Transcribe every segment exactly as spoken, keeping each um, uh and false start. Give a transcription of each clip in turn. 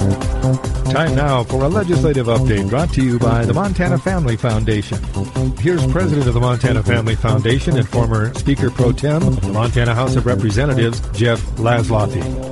Time now for a legislative update brought to you by the Montana Family Foundation. Here's President of the Montana Family Foundation and former Speaker Pro Tem of the Montana House of Representatives, Jeff Laszloffy.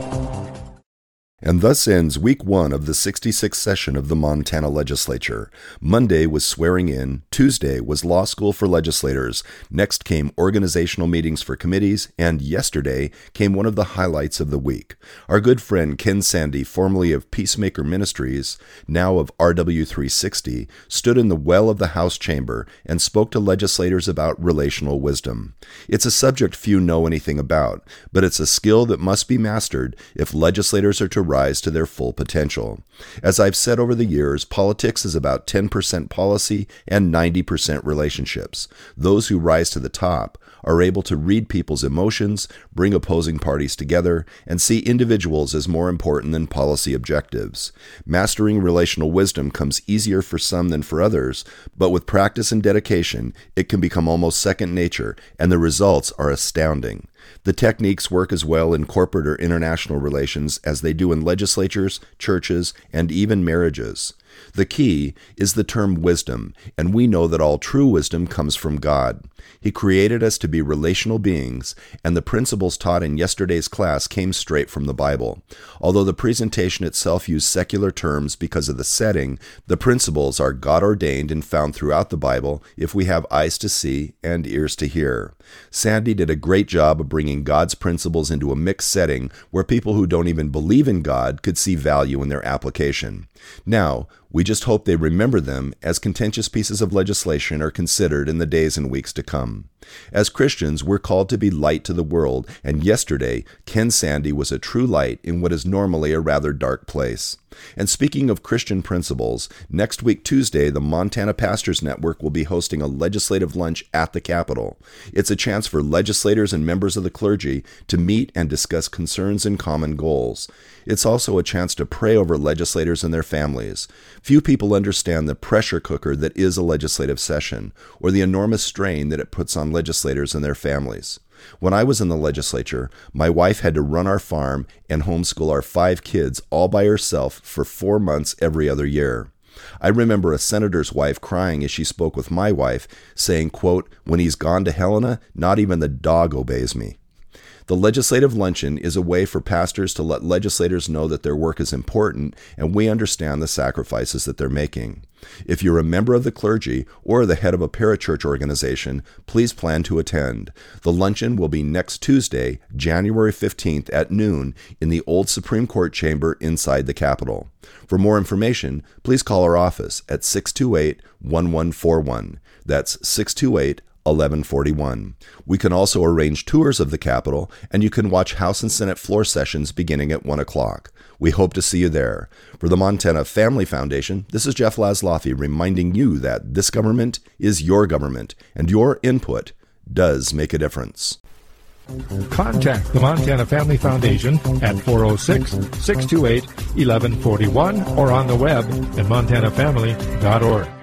And thus ends week one of the sixty-sixth session of the Montana Legislature. Monday was swearing in, Tuesday was law school for legislators, next came organizational meetings for committees, and yesterday came one of the highlights of the week. Our good friend Ken Sande, formerly of Peacemaker Ministries, now of R W three sixty, stood in the well of the House chamber and spoke to legislators about relational wisdom. It's a subject few know anything about, but it's a skill that must be mastered if legislators are to rise to their full potential. As I've said over the years, politics is about ten percent policy and ninety percent relationships. Those who rise to the top are able to read people's emotions, bring opposing parties together, and see individuals as more important than policy objectives. Mastering relational wisdom comes easier for some than for others, but with practice and dedication, it can become almost second nature, and the results are astounding. The techniques work as well in corporate or international relations as they do in legislatures, churches, and even marriages. The key is the term wisdom, and we know that all true wisdom comes from God. He created us to be relational beings, and the principles taught in yesterday's class came straight from the Bible. Although the presentation itself used secular terms because of the setting, the principles are God-ordained and found throughout the Bible if we have eyes to see and ears to hear. Sande did a great job of bringing God's principles into a mixed setting where people who don't even believe in God could see value in their application. Now, we just hope they remember them as contentious pieces of legislation are considered in the days and weeks to come. As Christians, we're called to be light to the world, and yesterday, Ken Sande was a true light in what is normally a rather dark place. And speaking of Christian principles, next week Tuesday, the Montana Pastors Network will be hosting a legislative lunch at the Capitol. It's a chance for legislators and members of the clergy to meet and discuss concerns and common goals. It's also a chance to pray over legislators and their families. Few people understand the pressure cooker that is a legislative session, or the enormous strain that it puts on legislators and their families. When I was in the legislature, my wife had to run our farm and homeschool our five kids all by herself for four months every other year. I remember a senator's wife crying as she spoke with my wife, saying, quote, "When he's gone to Helena, not even the dog obeys me." The legislative luncheon is a way for pastors to let legislators know that their work is important and we understand the sacrifices that they're making. If you're a member of the clergy or the head of a parachurch organization, please plan to attend. The luncheon will be next Tuesday, January fifteenth at noon in the old Supreme Court chamber inside the Capitol. For more information, please call our office at six two eight, one one four one. That's six two eight, eleven forty-one. We can also arrange tours of the Capitol, and you can watch House and Senate floor sessions beginning at one o'clock. We hope to see you there. For the Montana Family Foundation, this is Jeff Laszloffy reminding you that this government is your government, and your input does make a difference. Contact the Montana Family Foundation at four oh six, six two eight, eleven forty-one or on the web at montana family dot org.